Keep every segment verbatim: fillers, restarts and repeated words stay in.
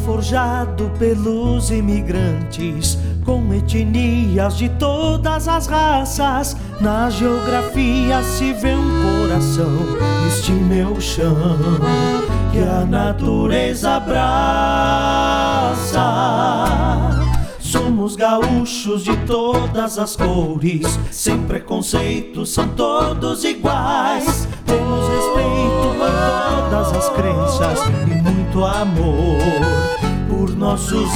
forjado pelos imigrantes, com etnias de todas as raças. Na geografia se vê um coração, este meu chão, que a natureza abraça. Somos gaúchos de todas as cores, sem preconceito, são todos iguais. Temos respeito por todas as crenças e muito amor por nossos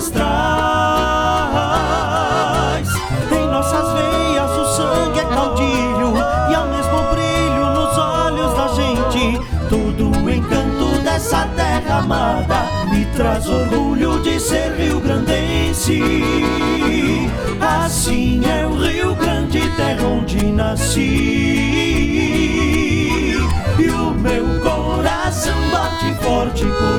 ancestrais. Em nossas veias o sangue é caudilho e ao mesmo brilho nos olhos da gente. Todo o encanto dessa terra amada me traz orgulho de ser rio-grandense. Assim é o Rio Grande, terra onde nasci, e o meu coração bate forte por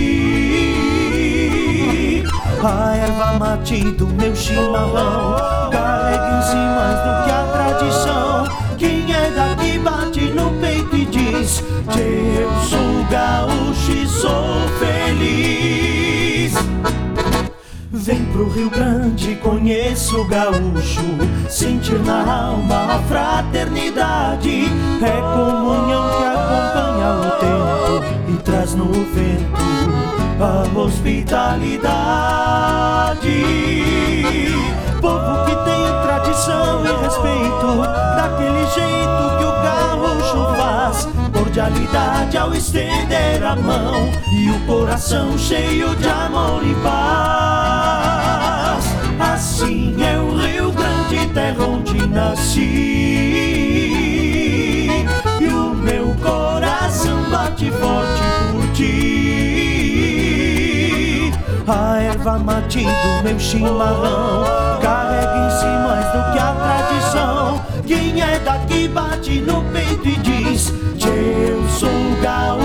ti. A erva mate do meu chimarrão carrega em si mais do que a tradição. Quem é daqui bate no peito e diz: eu sou gaúcho e sou feliz. Vem pro Rio Grande, conheça o gaúcho, sentir na alma a fraternidade. É comunhão que acompanha o tempo e traz no vento a hospitalidade. Povo que tem tradição e respeito, daquele jeito que o gaúcho faz. Cordialidade ao estender a mão e o coração cheio de amor e paz. Assim é o Rio Grande, terra onde nasci, e o meu coração bate forte por ti. A erva mate do meu chimarrão carrega em si mais do que a tradição. Quem é daqui bate no peito e diz: eu sou gaúcho